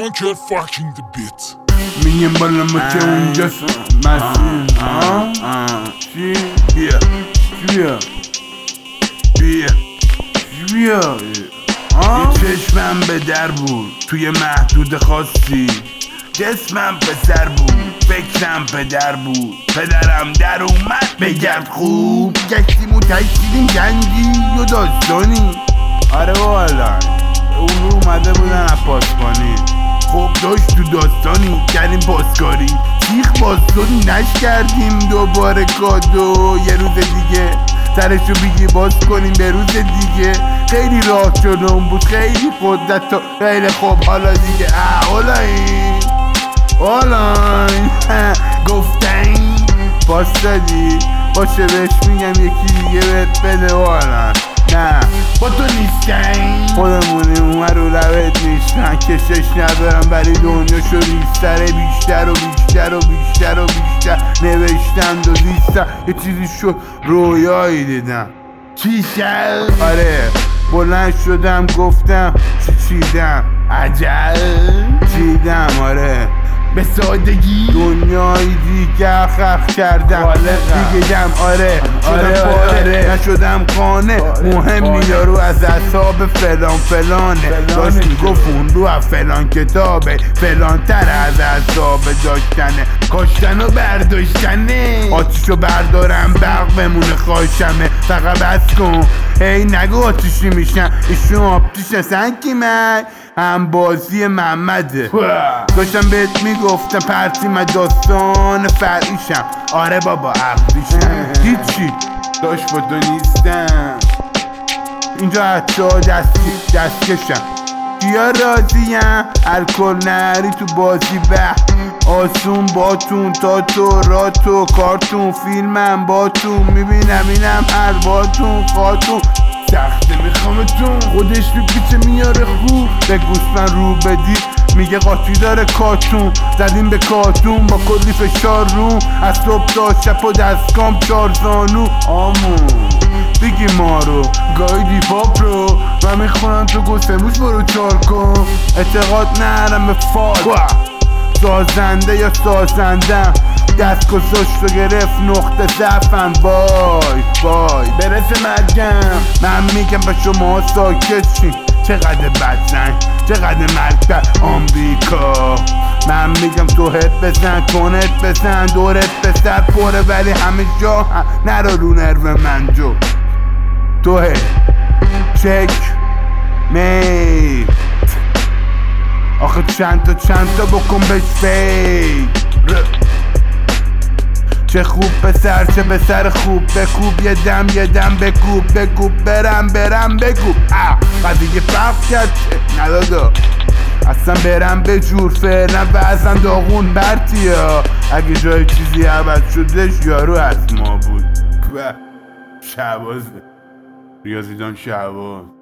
don't get fucking the bit. میگیم بالا ما که اونجاست مسیح چی؟ بیا بیا بیا بیا یه چشمم به در بود توی محدود خاصی، جسمم پسر بود فکرم پدر بود، پدرم در اومد بگرد خوب گشتیم و تشکیلیم جنگی و داستانی. آره والا اون رو اومده بودن اپاسپانی، خب داشت تو داستانی کردیم پاسکاری، تیخ باستونی نش کردیم دوباره کادو یه روز دیگه سرشو بیگی باز کنیم به روز دیگه. خیلی راه جلوم بود خیلی قدرت و خیلی خوب حالا دیگه حالا این گفتن پاس دادی باشه بهش میگم یکی دیگه بهت بده والا نه با تو نیستن خودمونی اومه رو لبت نیستن کشش ندارم ولی دنیاشو ریستره بیشتر و بیشتر و بیشتر و بیشتر نوشتم و زیستم یه چیزی شد رویایی دیدم چی شد؟ آره بلند شدم گفتم چیدم عجل چیدم آره به سادگی دنیای دیگه خلق کردم دیگه دم آره نشدم قانه مهم یارو از اعصاب فلان فلانه داشت میگفت اون رو از فلان کتابه فلان تر از اعصاب داشتنه کاشتن و برداشتنه آتیشو بردارم برق بمونه خواهشمه فقط بس کن هی نگو آتیشی میشن ایشون آبتیش سنگی من هم بازی محمده داشتم بهت میگفتم پرتیم داستان فرعیشم آره بابا عقلیشم هیچی داشت با تو نیستم اینجا حتی دستکشم کیا راضیم الکل نری تو بازی به آسون باتون تا تو راتو کارتون فیلمم باتون میبینم اینم هر باتون خاتون سخته میخوامتون خودش پیچه میاره خوب به گوسفند رو بدی میگه قاطی داره کاتون زدیم به کاتون با کلی فشار روم از صبح تا شب و دستگام 4 زانو آمون بگی ما رو گایدی پاپ رو من میخونم تو گسموش برو چار کن اعتقاد نرم به فال سازنده یا سازندم دست گذاشت و گرفت نقطه ضعفم وای برسه مرگم من میگم به شما ساکت شین چقدر بدزنگ چقدر مرگ در آمریکا من میگم تو هت بزن کنت بزن دورت بسر پره ولی همه جا هم نرو رو نرو من جو تو هت چک میت آخه چند تا بکن بهش فیک چه خوب پسر چه پسر خوب بکوب یه دم بکوب برم بکوب قضیه فرق کرد ندادا اصلا برم به جور فعلا وزن داغون برتیا اگه جای چیزی عوض شدش یارو از ما بود شعبازه ریاضیدان شعباز